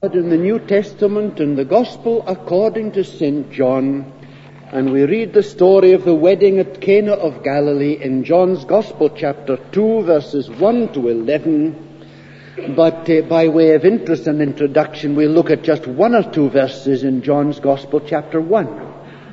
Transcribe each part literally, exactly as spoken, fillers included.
In the New Testament and the Gospel according to Saint John, and we read the story of the wedding at Cana of Galilee in John's Gospel chapter two verses one to eleven. But uh, by way of interest and introduction, we'll look at just one or two verses in John's Gospel chapter one.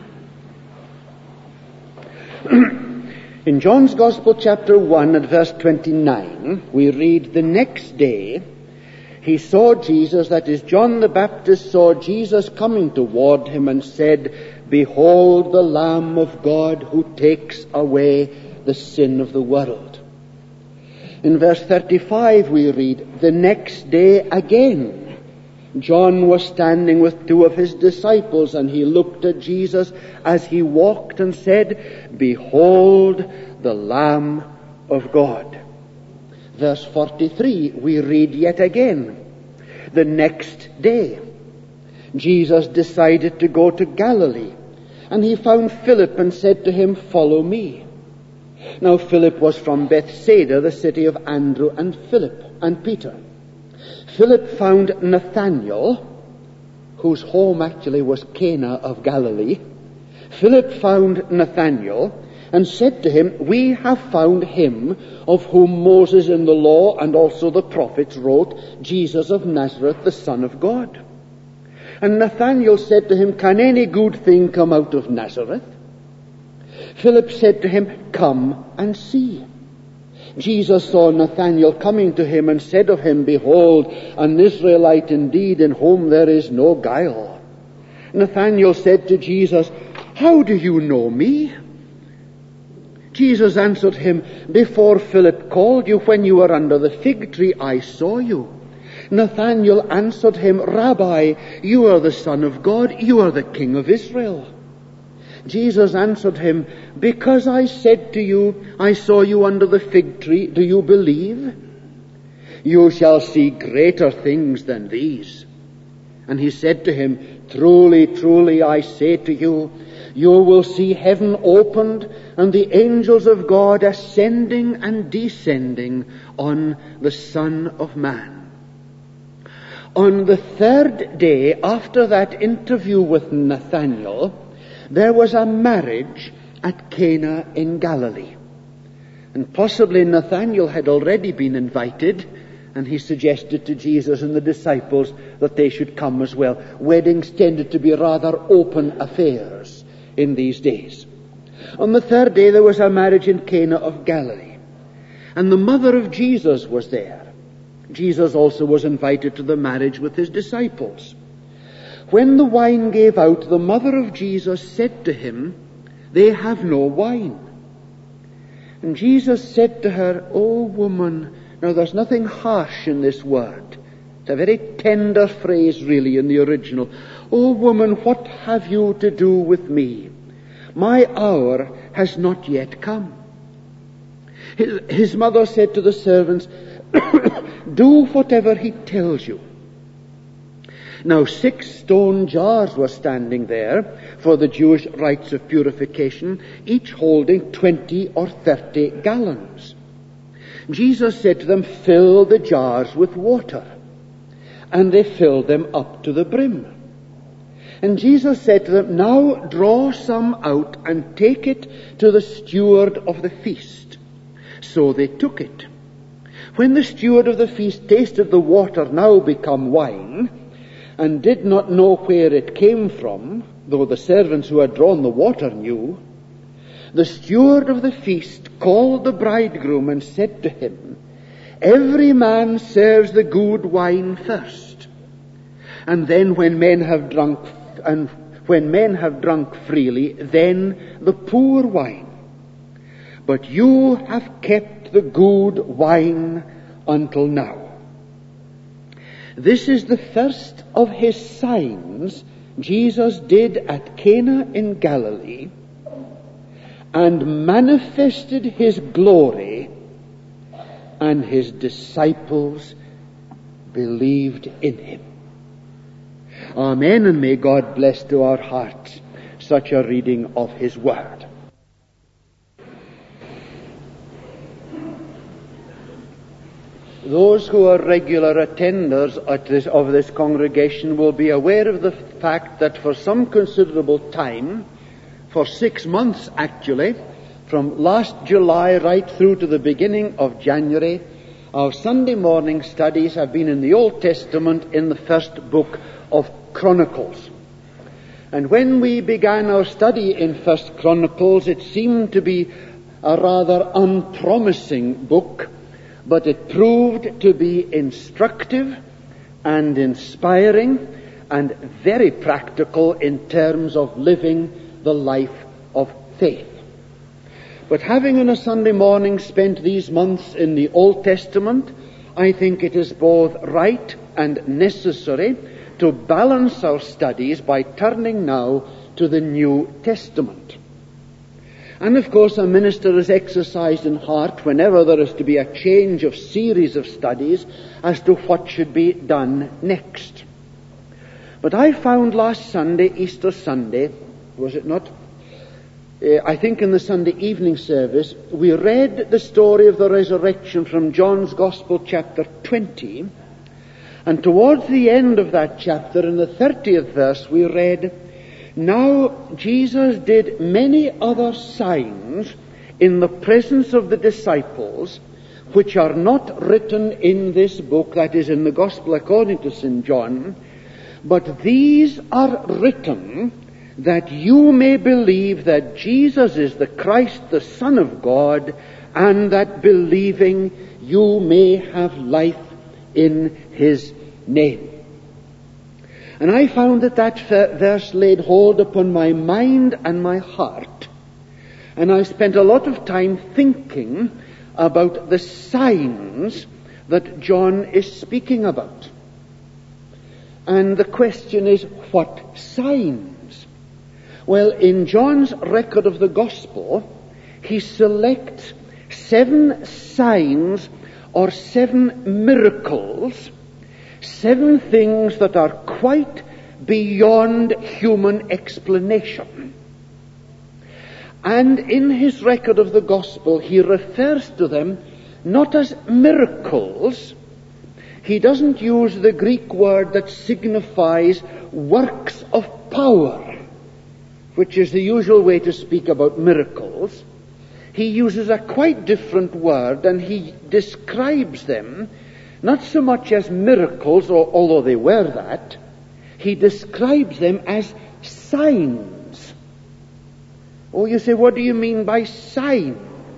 In John's Gospel chapter one at verse twenty-nine, we read, "The next day he saw Jesus," that is, John the Baptist saw Jesus coming toward him and said, "Behold the Lamb of God who takes away the sin of the world." In verse thirty-five we read, "The next day again, John was standing with two of his disciples, and he looked at Jesus as he walked and said, Behold the Lamb of God." Verse forty-three, we read yet again, "The next day, Jesus decided to go to Galilee, and he found Philip and said to him, Follow me." Now Philip was from Bethsaida, the city of Andrew and Philip and Peter. Philip found Nathanael, whose home actually was Cana of Galilee. Philip found Nathanael and said to him, "We have found him of whom Moses in the law and also the prophets wrote, Jesus of Nazareth, the Son of God." And Nathanael said to him, "Can any good thing come out of Nazareth?" Philip said to him, "Come and see." Jesus saw Nathanael coming to him and said of him, "Behold, an Israelite indeed, in whom there is no guile." Nathanael said to Jesus, "How do you know me?" Jesus answered him, "Before Philip called you, when you were under the fig tree, I saw you." Nathanael answered him, "Rabbi, you are the Son of God, you are the King of Israel." Jesus answered him, "Because I said to you, I saw you under the fig tree, do you believe? You shall see greater things than these." And he said to him, "Truly, truly, I say to you, you will see heaven opened and the angels of God ascending and descending on the Son of Man." On the third day after that interview with Nathanael, there was a marriage at Cana in Galilee. And possibly Nathanael had already been invited, and he suggested to Jesus and the disciples that they should come as well. Weddings tended to be rather open affairs in these days. On the third day there was a marriage in Cana of Galilee, and the mother of Jesus was there. Jesus also was invited to the marriage with his disciples. When the wine gave out, the mother of Jesus said to him, "They have no wine." And Jesus said to her, "O woman," now there's nothing harsh in this word. It's a very tender phrase really in the original. "O woman, what have you to do with me? My hour has not yet come." His, his mother said to the servants, "Do whatever he tells you." Now six stone jars were standing there for the Jewish rites of purification, each holding twenty or thirty gallons. Jesus said to them, "Fill the jars with water." And they filled them up to the brim. And Jesus said to them, "Now draw some out and take it to the steward of the feast." So they took it. When the steward of the feast tasted the water now become wine, and did not know where it came from, though the servants who had drawn the water knew, the steward of the feast called the bridegroom and said to him, "Every man serves the good wine first, and then when men have drunk, and when men have drunk freely, then the poor wine. But you have kept the good wine until now." This is the first of his signs Jesus did at Cana in Galilee, and manifested his glory, and his disciples believed in him. Amen, and may God bless to our hearts such a reading of his word. Those who are regular attenders at this, of this congregation will be aware of the fact that for some considerable time, for six months actually, from last July right through to the beginning of January, our Sunday morning studies have been in the Old Testament in the first book of Chronicles. And when we began our study in First Chronicles, it seemed to be a rather unpromising book, but it proved to be instructive and inspiring and very practical in terms of living the life of faith. But having on a Sunday morning spent these months in the Old Testament, I think it is both right and necessary to balance our studies by turning now to the New Testament. And of course a minister is exercised in heart whenever there is to be a change of series of studies as to what should be done next. But I found last Sunday, Easter Sunday, was it not? Uh, I think in the Sunday evening service, we read the story of the resurrection from John's Gospel chapter twenty, and towards the end of that chapter, in the thirtieth verse, we read, "Now Jesus did many other signs in the presence of the disciples, which are not written in this book," that is, in the Gospel according to Saint John, "but these are written that you may believe that Jesus is the Christ, the Son of God, and that believing you may have life in his name." And I found that that verse laid hold upon my mind and my heart. And I spent a lot of time thinking about the signs that John is speaking about. And the question is, what signs? Well, in John's record of the Gospel, he selects seven signs or seven miracles, seven things that are quite beyond human explanation. And in his record of the Gospel, he refers to them not as miracles. He doesn't use the Greek word that signifies works of power, which is the usual way to speak about miracles. He uses a quite different word, and he describes them not so much as miracles, or, although they were that, he describes them as signs. Oh, you say, what do you mean by signs?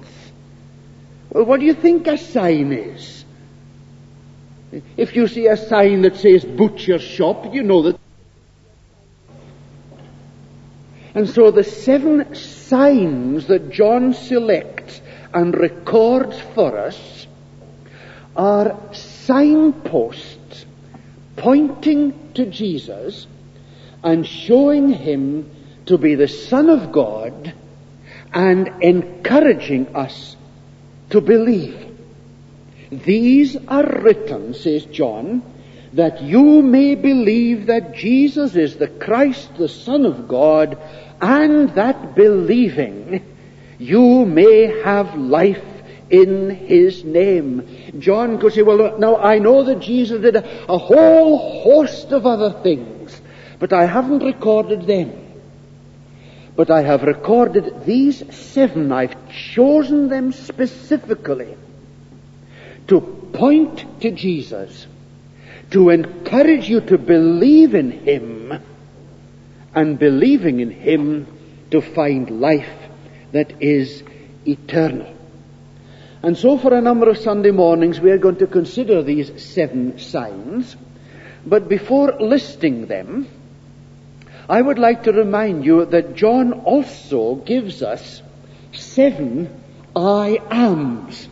Well, what do you think a sign is? If you see a sign that says butcher shop, you know that. And so the seven signs that John selects and records for us are signposts pointing to Jesus and showing him to be the Son of God and encouraging us to believe. These are written, says John, that you may believe that Jesus is the Christ, the Son of God, and that believing you may have life in his name. John could say, well, now I know that Jesus did a, a whole host of other things, but I haven't recorded them. But I have recorded these seven. I've chosen them specifically to point to Jesus, to encourage you to believe in him, and believing in him to find life that is eternal. And so for a number of Sunday mornings we are going to consider these seven signs. But before listing them, I would like to remind you that John also gives us seven I ams.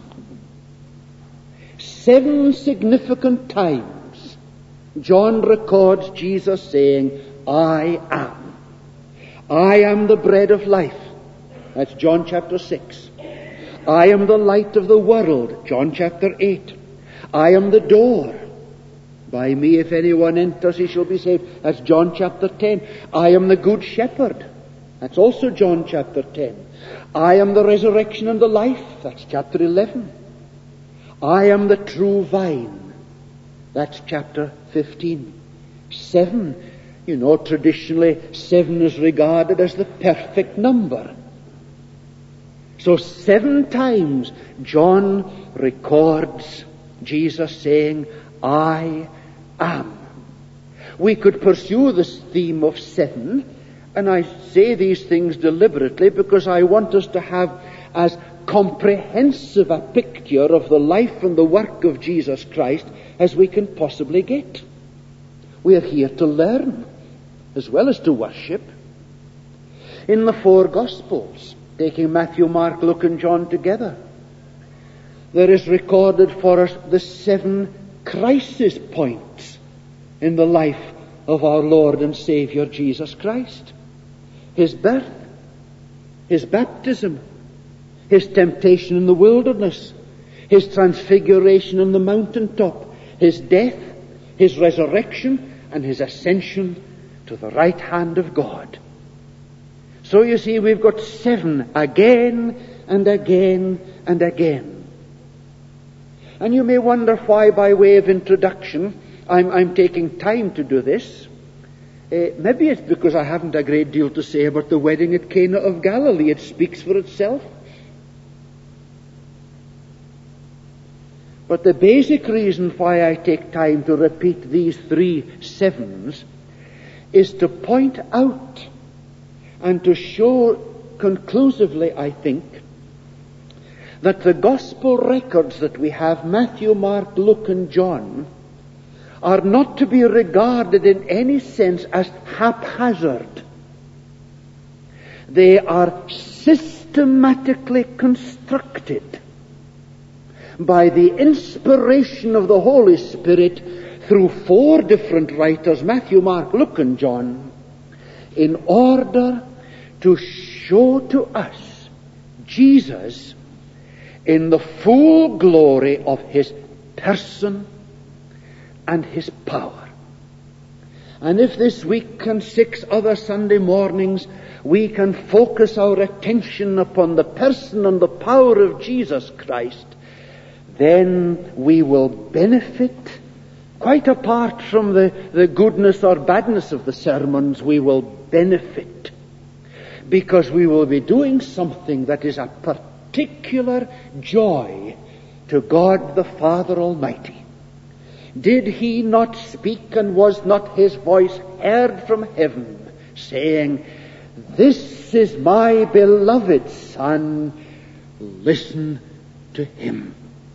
Seven significant times John records Jesus saying, I am. I am the bread of life. That's John chapter six. I am the light of the world. John chapter eight. I am the door. By me if anyone enters he shall be saved. That's John chapter ten. I am the good shepherd. That's also John chapter ten. I am the resurrection and the life. That's chapter eleven. I am the true vine. That's chapter fifteen. Seven, you know, traditionally seven is regarded as the perfect number. So seven times John records Jesus saying, I am. We could pursue this theme of seven, and I say these things deliberately because I want us to have as comprehensive a picture of the life and the work of Jesus Christ as we can possibly get. We are here to learn as well as to worship. In the four Gospels, taking Matthew, Mark, Luke and John together, there is recorded for us the seven crisis points in the life of our Lord and Savior Jesus Christ. His birth, His baptism, His temptation in the wilderness, His transfiguration on the mountaintop, His death, His resurrection, and His ascension to the right hand of God. So you see, we've got seven again and again and again. And you may wonder why, by way of introduction, I'm, I'm taking time to do this. Uh, maybe it's because I haven't a great deal to say about the wedding at Cana of Galilee. It speaks for itself. But the basic reason why I take time to repeat these three sevens is to point out and to show conclusively, I think, that the gospel records that we have, Matthew, Mark, Luke and John, are not to be regarded in any sense as haphazard. They are systematically constructed by the inspiration of the Holy Spirit through four different writers, Matthew, Mark, Luke and John, in order to show to us Jesus in the full glory of His person and His power. And if this week and six other Sunday mornings we can focus our attention upon the person and the power of Jesus Christ, then we will benefit, quite apart from the, the goodness or badness of the sermons, we will benefit because we will be doing something that is a particular joy to God the Father Almighty. Did He not speak, and was not His voice heard from heaven, saying, "This is my beloved Son, listen to Him"?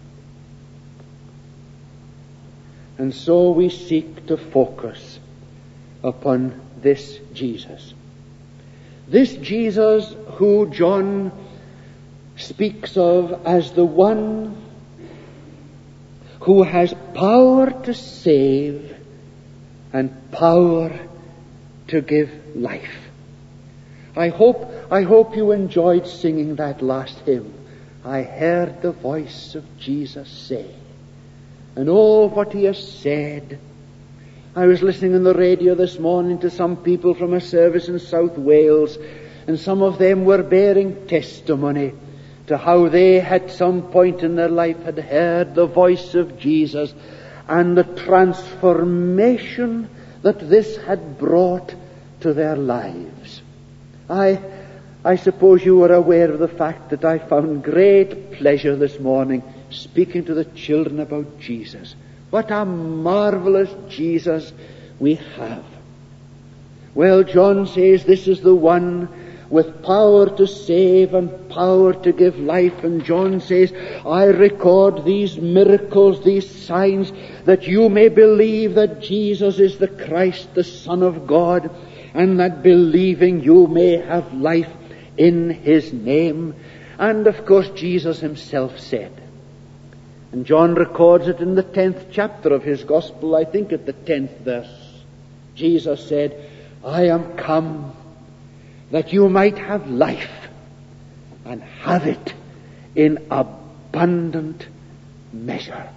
And so we seek to focus upon this Jesus. This Jesus who John speaks of as the one who has power to save and power to give life. I hope, I hope you enjoyed singing that last hymn. I heard the voice of Jesus say, and oh, what He has said. I was listening on the radio this morning to some people from a service in South Wales, and some of them were bearing testimony to how they at some point in their life had heard the voice of Jesus and the transformation that this had brought to their lives. I, I suppose you were aware of the fact that I found great pleasure this morning speaking to the children about Jesus. What a marvelous Jesus we have. Well, John says this is the one with power to save and power to give life. And John says, I record these miracles, these signs, that you may believe that Jesus is the Christ, the Son of God, and that believing you may have life in His name. And of course Jesus Himself said, and John records it in the tenth chapter of his Gospel, I think at the tenth verse, Jesus said, I am come that you might have life and have it in abundant measure.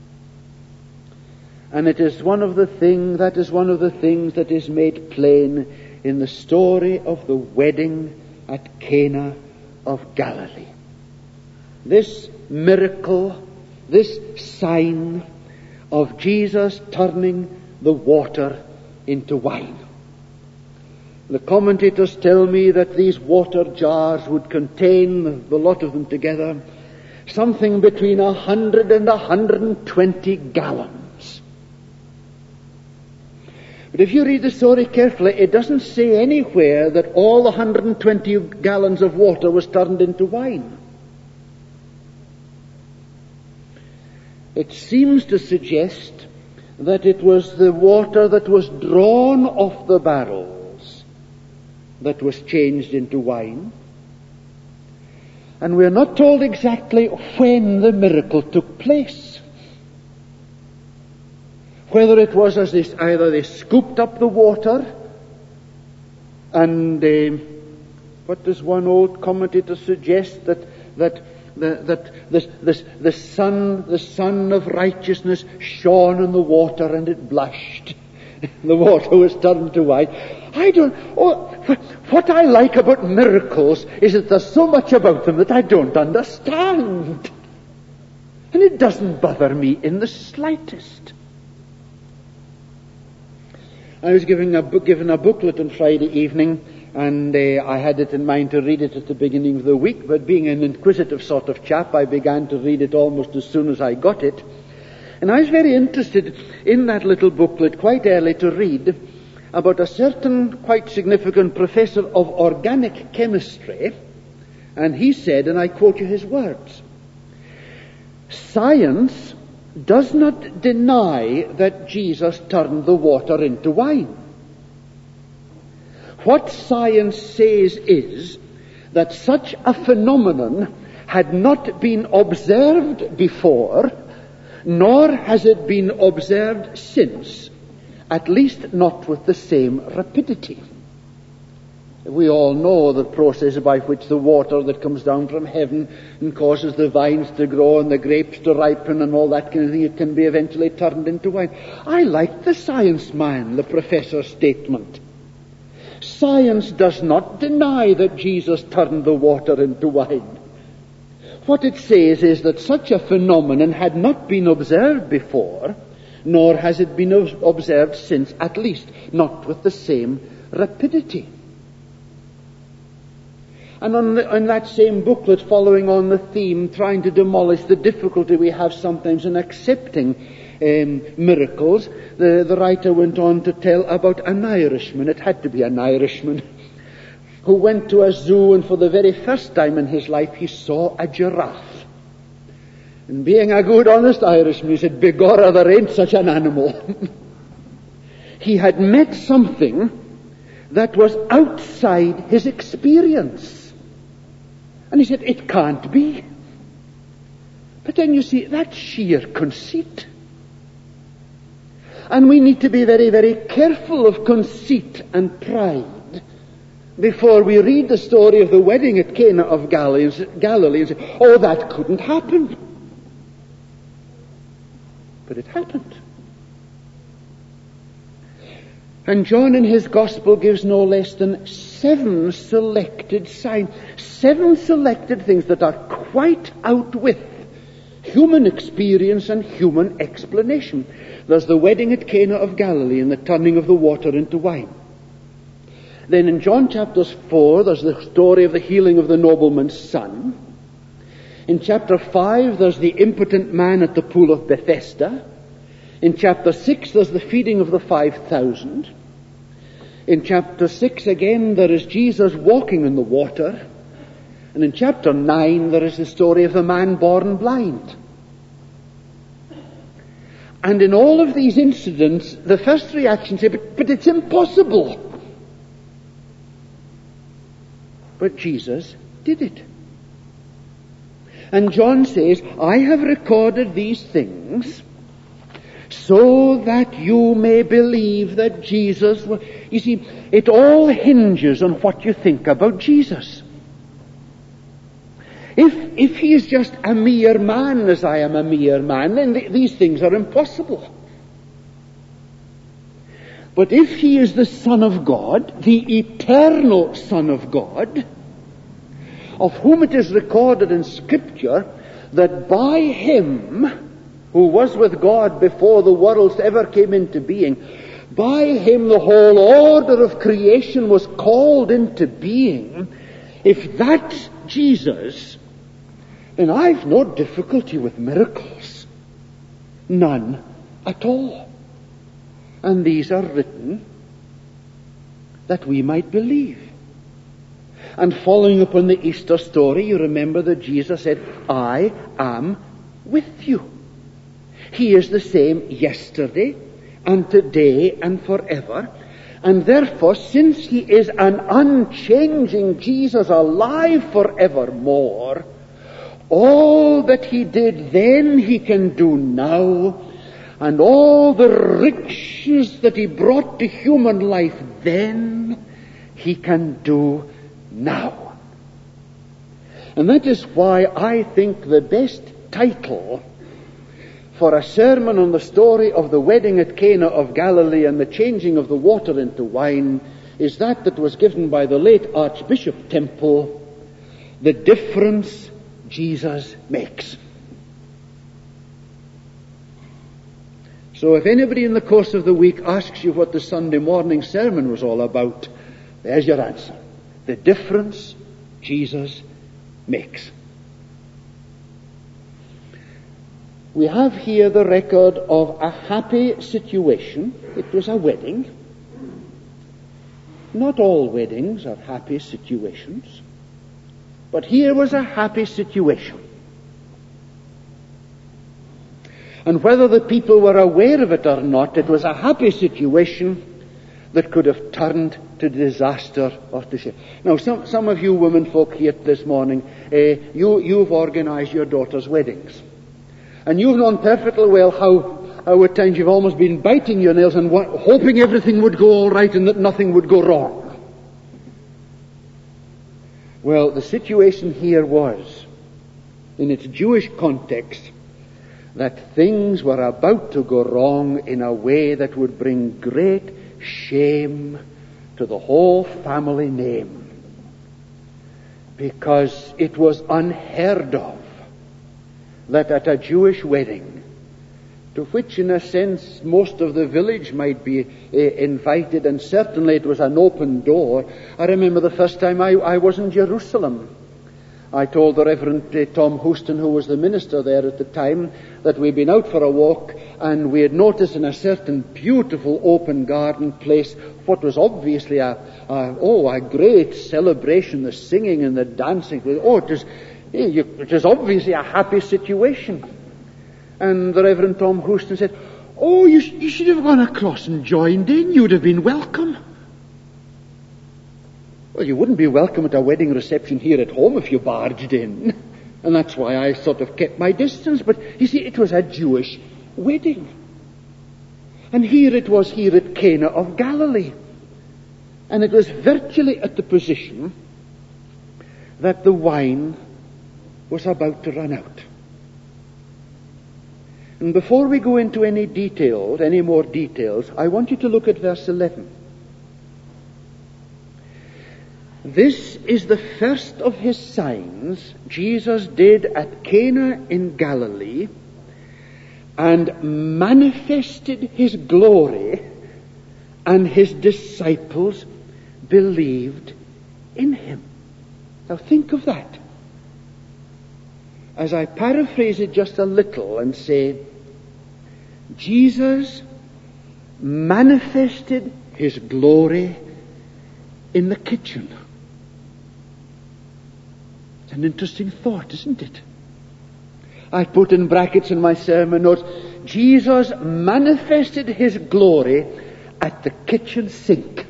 And it is one of the things, that is one of the things that is made plain in the story of the wedding at Cana of Galilee. This miracle, this sign of Jesus turning the water into wine. The commentators tell me that these water jars would contain, the lot of them together, something between a hundred and a hundred and twenty gallons. But if you read the story carefully, it doesn't say anywhere that all the one hundred twenty gallons of water was turned into wine. It seems to suggest that it was the water that was drawn off the barrels that was changed into wine. And we're not told exactly when the miracle took place. Whether it was as they, either they scooped up the water and uh, what does one old commentator suggest, that that the, that this, this, the sun the sun of righteousness shone on the water and it blushed. The water was turned to wine. I don't. Oh, what I like about miracles is that there's so much about them that I don't understand, and it doesn't bother me in the slightest. I was giving a book, given a booklet on Friday evening, and uh, I had it in mind to read it at the beginning of the week. But being an inquisitive sort of chap, I began to read it almost as soon as I got it. And I was very interested in that little booklet quite early to read about a certain quite significant professor of organic chemistry. And he said, and I quote you his words, "Science does not deny that Jesus turned the water into wine. What science says is that such a phenomenon had not been observed before, nor has it been observed since, at least not with the same rapidity." We all know the process by which the water that comes down from heaven and causes the vines to grow and the grapes to ripen and all that kind of thing, it can be eventually turned into wine. I like the science man, the professor's statement. Science does not deny that Jesus turned the water into wine. What it says is that such a phenomenon had not been observed before, nor has it been observed since, at least not with the same rapidity. And on, the, on that same booklet, following on the theme, trying to demolish the difficulty we have sometimes in accepting um, miracles, the, the writer went on to tell about an Irishman, it had to be an Irishman, who went to a zoo, and for the very first time in his life he saw a giraffe. And being a good honest Irishman, he said, "Begorra, there ain't such an animal." He had met something that was outside his experience. And he said, "It can't be." But then you see, that's sheer conceit. And we need to be very, very careful of conceit and pride before we read the story of the wedding at Cana of Galilee and say, "Oh, that couldn't happen." But it happened. And John in his Gospel gives no less than seven selected signs, seven selected things that are quite out with human experience and human explanation. There's the wedding at Cana of Galilee and the turning of the water into wine. Then in John chapters four, there's the story of the healing of the nobleman's son. In chapter five, there's the impotent man at the pool of Bethesda. In chapter six, there's the feeding of the five thousand. In chapter six, again, there is Jesus walking in the water. And in chapter nine, there is the story of the man born blind. And in all of these incidents, the first reaction is, but, but it's impossible. But Jesus did it. And John says, "I have recorded these things so that you may believe that Jesus..." was... You see, it all hinges on what you think about Jesus. If if he is just a mere man, as I am a mere man, then th- these things are impossible. But if he is the Son of God, the eternal Son of God, of whom it is recorded in Scripture that by him, who was with God before the worlds ever came into being, by him the whole order of creation was called into being. If that's Jesus, then I've no difficulty with miracles. None at all. And these are written that we might believe. And following upon the Easter story, you remember that Jesus said, I am with you. He is the same yesterday and today and forever. And therefore, since he is an unchanging Jesus, alive forevermore, all that he did then he can do now, and all the riches that he brought to human life then he can do now. And that is why I think the best title for a sermon on the story of the wedding at Cana of Galilee and the changing of the water into wine is that that was given by the late Archbishop Temple, The Difference Jesus Makes. So if anybody in the course of the week asks you what the Sunday morning sermon was all about, there's your answer. The difference Jesus makes. We have here the record of a happy situation. It was a wedding. Not all weddings are happy situations, but here was a happy situation. And whether the people were aware of it or not, it was a happy situation that could have turned to disaster or to shame. Now, some, some of you women folk here this morning, uh, you, you've organized your daughter's weddings. And you've known perfectly well how, how at times you've almost been biting your nails and wa- hoping everything would go all right and that nothing would go wrong. Well, the situation here was, in its Jewish context, that things were about to go wrong in a way that would bring great shame to the whole family name. Because it was unheard of that at a Jewish wedding, to which in a sense most of the village might be uh, invited, and certainly it was an open door. I remember the first time I, I was in Jerusalem. I told the Reverend uh, Tom Houston, who was the minister there at the time, that we'd been out for a walk and we had noticed in a certain beautiful open garden place what was obviously a, a oh a great celebration, the singing and the dancing. Oh, it was, it was obviously a happy situation. And the Reverend Tom Houston said, oh, you, you should have gone across and joined in. You'd have been welcome. Well, you wouldn't be welcome at a wedding reception here at home if you barged in. And that's why I sort of kept my distance. But you see, it was a Jewish wedding. And here it was here at Cana of Galilee. And it was virtually at the position that the wine was about to run out. And before we go into any details, any more details, I want you to look at verse eleven. This is the first of his signs Jesus did at Cana in Galilee, and manifested his glory, and his disciples believed in him. Now think of that. As I paraphrase it just a little and say, Jesus manifested his glory in the kitchen. It's an interesting thought, isn't it? I put in brackets in my sermon notes, Jesus manifested his glory at the kitchen sink.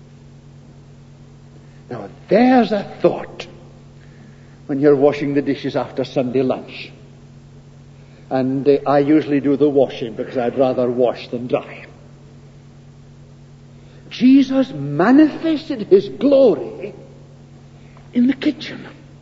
Now there's a thought when you're washing the dishes after Sunday lunch. And uh, I usually do the washing because I'd rather wash than dry. Jesus manifested his glory in the kitchen.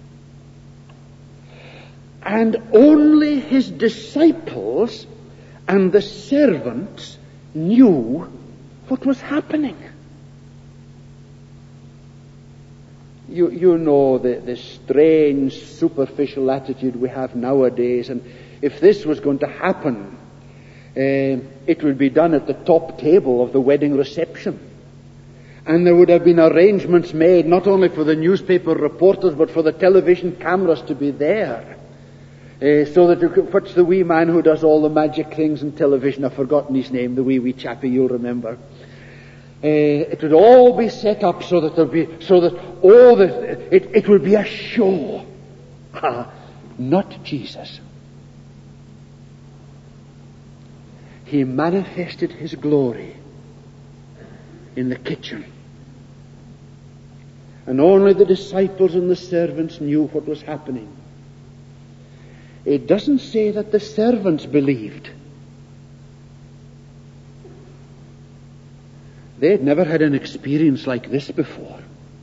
And only his disciples and the servants knew what was happening. You, you know the, the strange, superficial attitude we have nowadays, and if this was going to happen, uh, it would be done at the top table of the wedding reception. And there would have been arrangements made not only for the newspaper reporters but for the television cameras to be there. Uh, so that you could, what's the wee man who does all the magic things in television? I've forgotten his name, the wee wee chappie, you'll remember. Uh, it would all be set up so that there'd be, so that all the, it, it would be a show. Ah, not Jesus. He manifested his glory in the kitchen. And only the disciples and the servants knew what was happening. It doesn't say that the servants believed. They had never had an experience like this before.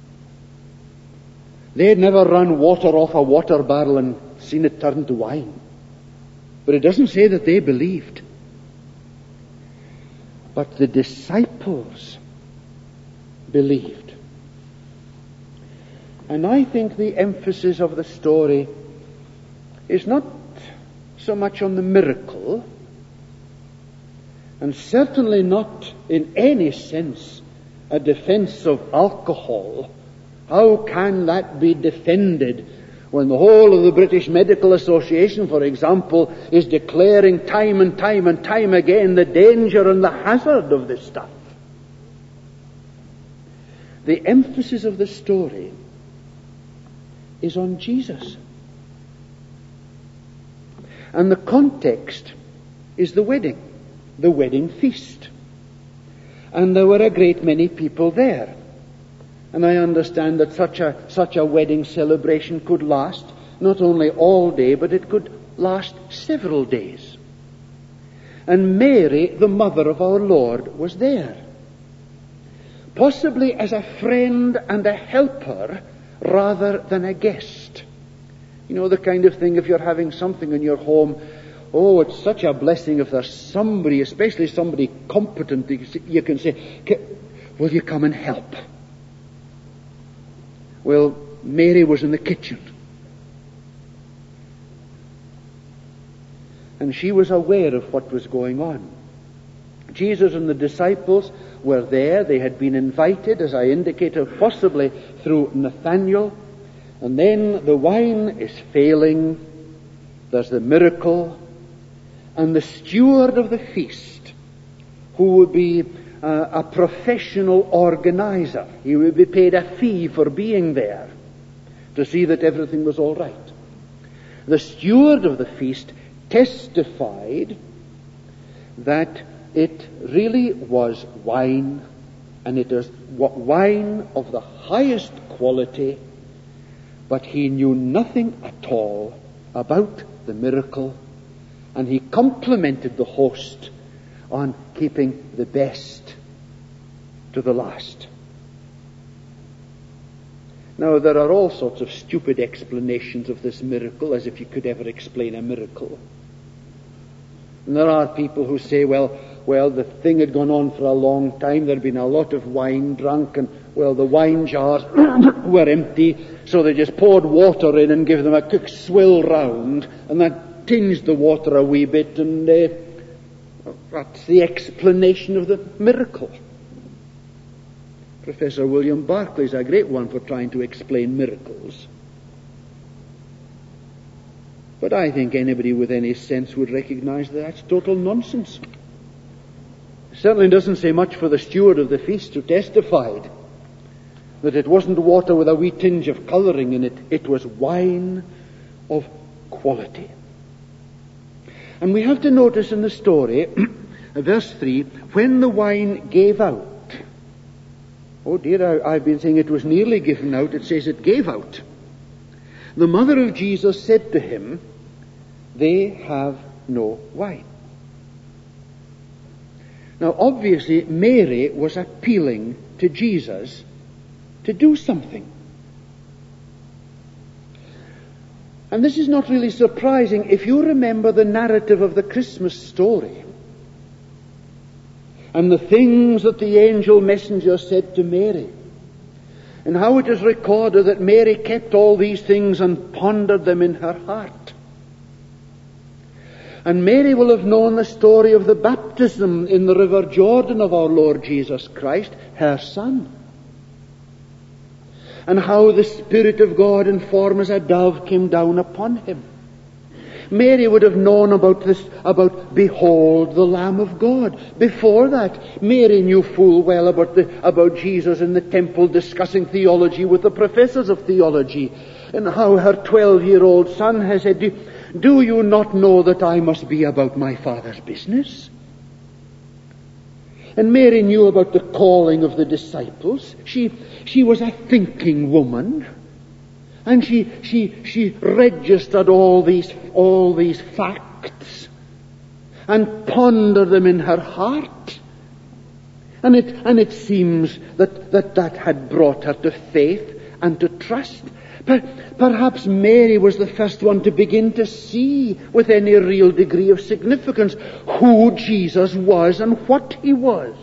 They had never run water off a water barrel and seen it turn to wine. But it doesn't say that they believed. But the disciples believed. And I think the emphasis of the story is not so much on the miracle, and certainly not in any sense a defense of alcohol. How can that be defended when the whole of the British Medical Association, for example, is declaring time and time and time again the danger and the hazard of this stuff? The emphasis of the story is on Jesus. And the context is the wedding, the wedding feast. And there were a great many people there. And I understand that such a, such a wedding celebration could last not only all day, but it could last several days. And Mary, the mother of our Lord, was there. Possibly as a friend and a helper rather than a guest. You know, the kind of thing, if you're having something in your home, oh, it's such a blessing if there's somebody, especially somebody competent, you can say, will you come and help? Well, Mary was in the kitchen. And she was aware of what was going on. Jesus and the disciples were there. They had been invited, as I indicated, possibly through Nathanael. And then the wine is failing. There's the miracle. And the steward of the feast, who would be uh, a professional organizer, he would be paid a fee for being there to see that everything was all right. The steward of the feast testified that it really was wine, and it is wine of the highest quality, but he knew nothing at all about the miracle, and he complimented the host on keeping the best to the last. Now, there are all sorts of stupid explanations of this miracle, as if you could ever explain a miracle. And there are people who say, well, well, the thing had gone on for a long time, there had been a lot of wine drunk, and, well, the wine jars were empty, so they just poured water in and gave them a quick swill round, and that tinged the water a wee bit, and uh, that's the explanation of the miracle. Professor William Barclay is a great one for trying to explain miracles. But I think anybody with any sense would recognize that that's total nonsense. It certainly doesn't say much for the steward of the feast who testified that it wasn't water with a wee tinge of colouring in it. It was wine of quality. And we have to notice in the story, verse three, when the wine gave out. Oh dear, I, I've been saying it was nearly given out. It says it gave out. The mother of Jesus said to him, they have no wine. Now obviously Mary was appealing to Jesus to do something. And this is not really surprising if you remember the narrative of the Christmas story and the things that the angel messenger said to Mary. And how it is recorded that Mary kept all these things and pondered them in her heart. And Mary will have known the story of the baptism in the river Jordan of our Lord Jesus Christ, her son. And how the Spirit of God in form as a dove came down upon him. Mary would have known about this, about behold the Lamb of God. Before that, Mary knew full well about the, about Jesus in the temple discussing theology with the professors of theology, and how her twelve-year-old son has said, do, do you not know that I must be about my Father's business? And Mary knew about the calling of the disciples. She, she was a thinking woman. And she, she, she registered all these, all these facts and pondered them in her heart. And it, and it seems that, that that had brought her to faith and to trust. Per, perhaps Mary was the first one to begin to see with any real degree of significance who Jesus was and what he was.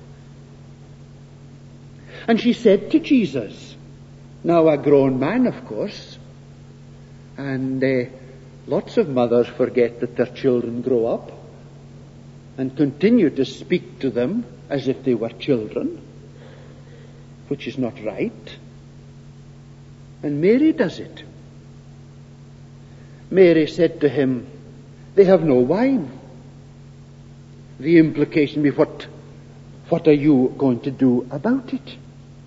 And she said to Jesus, now a grown man, of course, and uh, lots of mothers forget that their children grow up and continue to speak to them as if they were children, which is not right. And Mary does it. Mary said to him, they have no wine. The implication be, what, what are you going to do about it?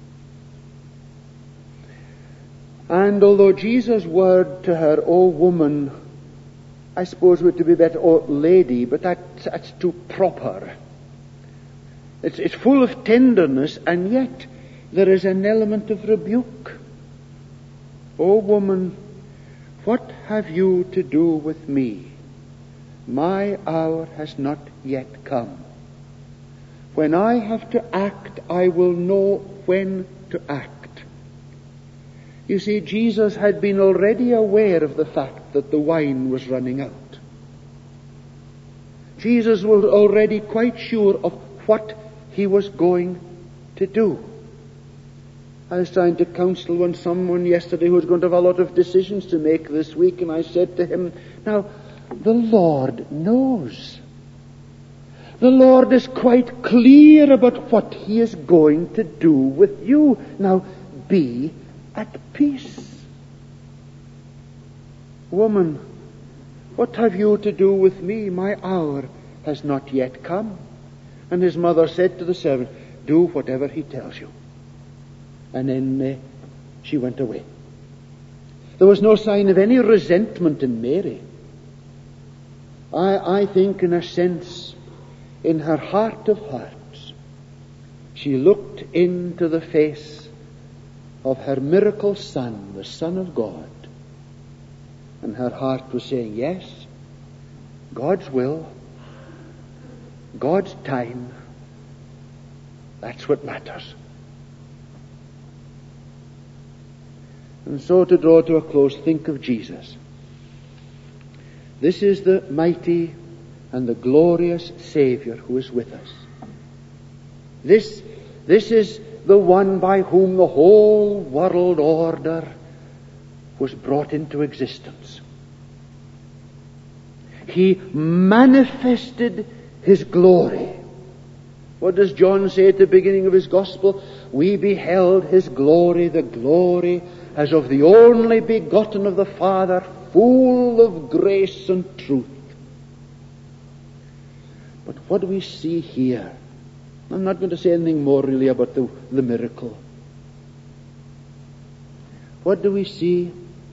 And although Jesus' word to her, "O woman," I suppose would to be better, "O lady," but that, that's too proper. It's, it's full of tenderness, and yet there is an element of rebuke. "O woman, what have you to do with me? My hour has not yet come. When I have to act, I will know when to act." You see, Jesus had been already aware of the fact that the wine was running out. Jesus was already quite sure of what he was going to do. I was trying to counsel one someone yesterday who was going to have a lot of decisions to make this week, and I said to him, now, the Lord knows. The Lord is quite clear about what he is going to do with you. Now, be at peace. Woman, what have you to do with me? My hour has not yet come. And his mother said to the servant, do whatever he tells you. And then uh, she went away. There was no sign of any resentment in Mary. I, I think, in a sense, in her heart of hearts, she looked into the face of her miracle son, the Son of God. And her heart was saying, yes, God's will, God's time, that's what matters. And so, to draw to a close, think of Jesus. This is the mighty and the glorious Savior who is with us. This, this is the one by whom the whole world order was brought into existence. He manifested his glory. What does John say at the beginning of his gospel? We beheld his glory, the glory as of the only begotten of the Father, full of grace and truth. But what do we see here? I'm not going to say anything more really about the, the miracle. What do we see?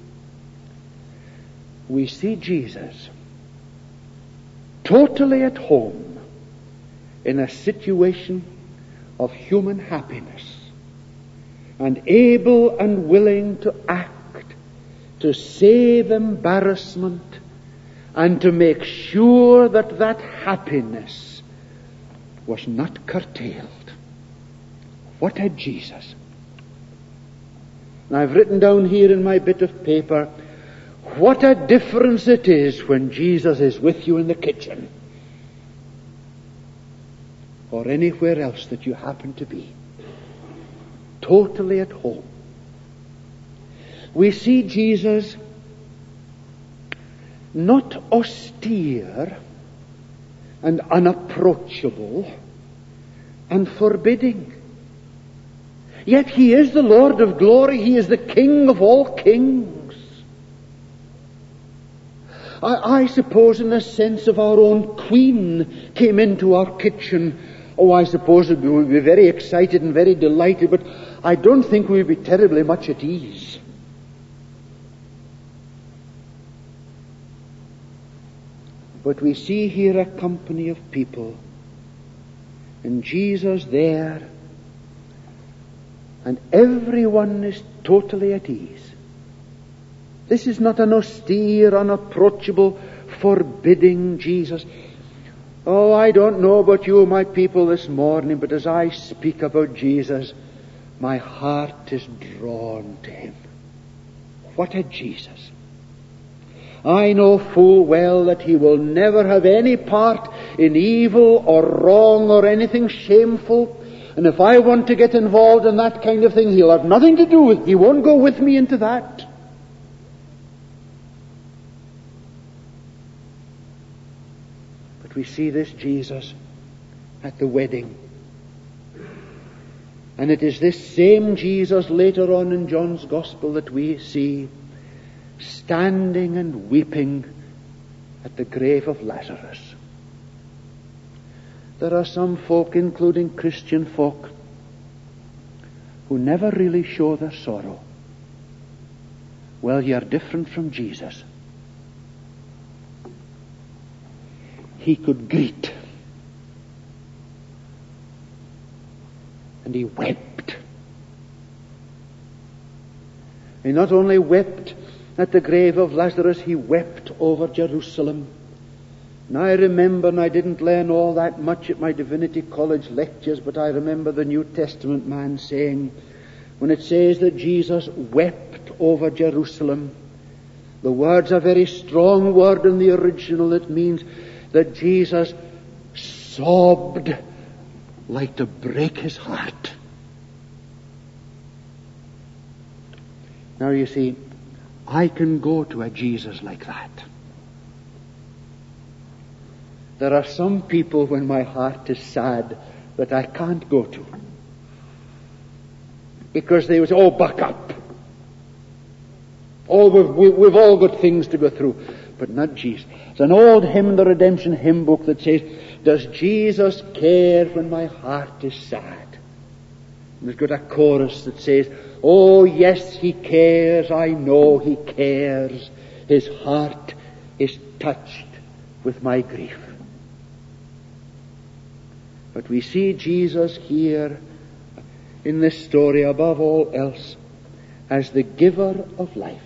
We see Jesus totally at home in a situation of human happiness, and able and willing to act, to save embarrassment, and to make sure that that happiness was not curtailed. What had Jesus? And I've written down here in my bit of paper, what a difference it is when Jesus is with you in the kitchen or anywhere else that you happen to be. Totally at home. we see Jesus not austere and unapproachable and forbidding. Yet he is the Lord of glory. He is the King of all kings. I, I suppose in a sense if our own Queen came into our kitchen, oh, I suppose we would be very excited and very delighted, but I don't think we would be terribly much at ease. But we see here a company of people, and Jesus there, and everyone is totally at ease. This is not an austere, unapproachable, forbidding Jesus. Oh, I don't know about you, my people, this morning, but as I speak about Jesus, my heart is drawn to him. What a Jesus! I know full well that he will never have any part in evil or wrong or anything shameful. And if I want to get involved in that kind of thing, he'll have nothing to do with it. He won't go with me into that. But we see this Jesus at the wedding. And it is this same Jesus later on in John's Gospel that we see standing and weeping at the grave of Lazarus. There are some folk, including Christian folk, who never really show their sorrow. Well, you're different from Jesus. He could greet. And he wept. He not only wept at the grave of Lazarus, he wept over Jerusalem. And I remember, and I didn't learn all that much at my Divinity College lectures, but I remember the New Testament man saying, when it says that Jesus wept over Jerusalem, the word's a very strong word in the original. It means that Jesus sobbed like to break his heart. Now you see, I can go to a Jesus like that. There are some people when my heart is sad that I can't go to. Because they would say, oh, buck up. Oh, we've, we've all got things to go through. But not Jesus. There's an old hymn in the Redemption hymn book that says, does Jesus care when my heart is sad? And there's got a chorus that says, oh, yes, he cares. I know he cares. His heart is touched with my grief. But we see Jesus here in this story above all else as the giver of life.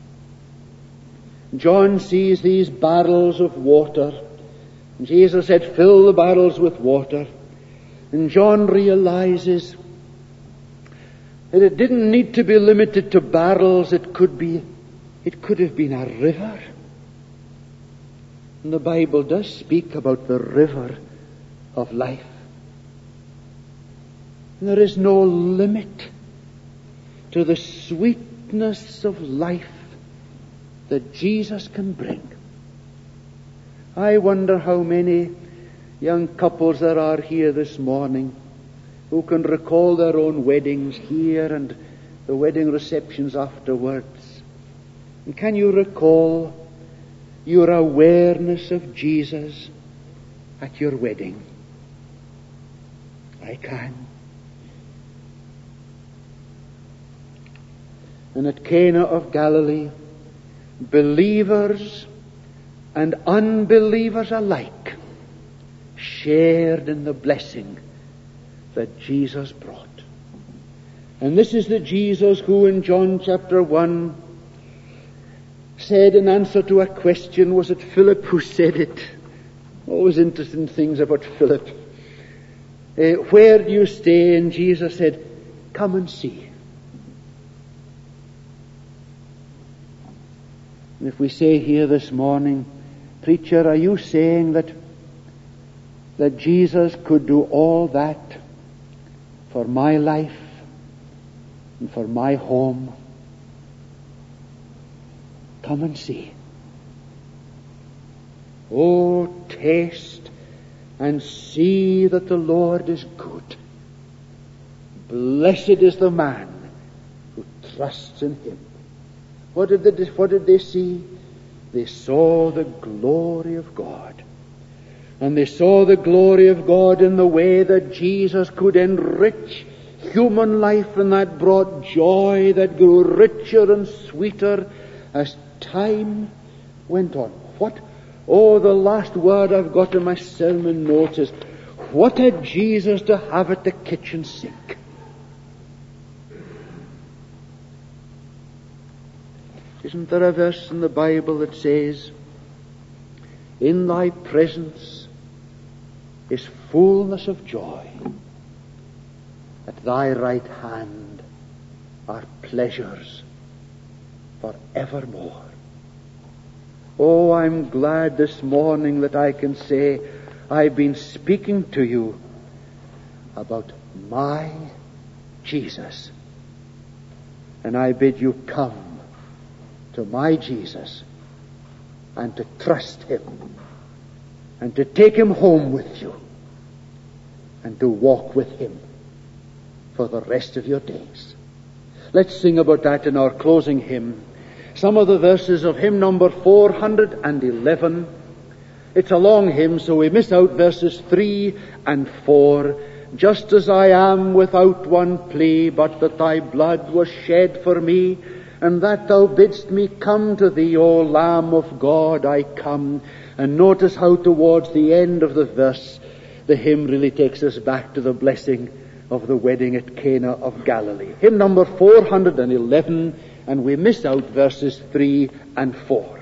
John sees these barrels of water. And Jesus said, fill the barrels with water. And John realizes that it didn't need to be limited to barrels. It could be, it could have been a river. And the Bible does speak about the river of life. And there is no limit to the sweetness of life that Jesus can bring. I wonder how many young couples there are here this morning who can recall their own weddings here and the wedding receptions afterwards. And can you recall your awareness of Jesus at your wedding? I can. And at Cana of Galilee, believers and unbelievers alike shared in the blessing that Jesus brought. And this is the Jesus who in John chapter one said in answer to a question, was it Philip who said it? Always interesting things about Philip. Uh, where do you stay? And Jesus said, come and see. And if we say here this morning, preacher, are you saying that that Jesus could do all that for my life and for my home? come and see. Oh, taste and see that the Lord is good. Blessed is the man who trusts in him. What did they, what did they see? They saw the glory of God. And they saw the glory of God in the way that Jesus could enrich human life, and that brought joy that grew richer and sweeter as time went on. What? Oh, the last word I've got in my sermon notes is, what had Jesus to have at the kitchen sink? Isn't there a verse in the Bible that says, in thy presence is fullness of joy. At thy right hand are pleasures for evermore. Oh, I'm glad this morning that I can say I've been speaking to you about my Jesus. And I bid you come to my Jesus and to trust him and to take him home with you and to walk with him for the rest of your days. Let's sing about that in our closing hymn. Some of the verses of hymn number four hundred eleven. It's a long hymn, so we miss out verses three and four. Just as I am without one plea, but that thy blood was shed for me, and that thou bidst me come to thee, O Lamb of God, I come. And notice how towards the end of the verse, the hymn really takes us back to the blessing of the wedding at Cana of Galilee. Hymn number four hundred eleven, and we miss out verses three and four.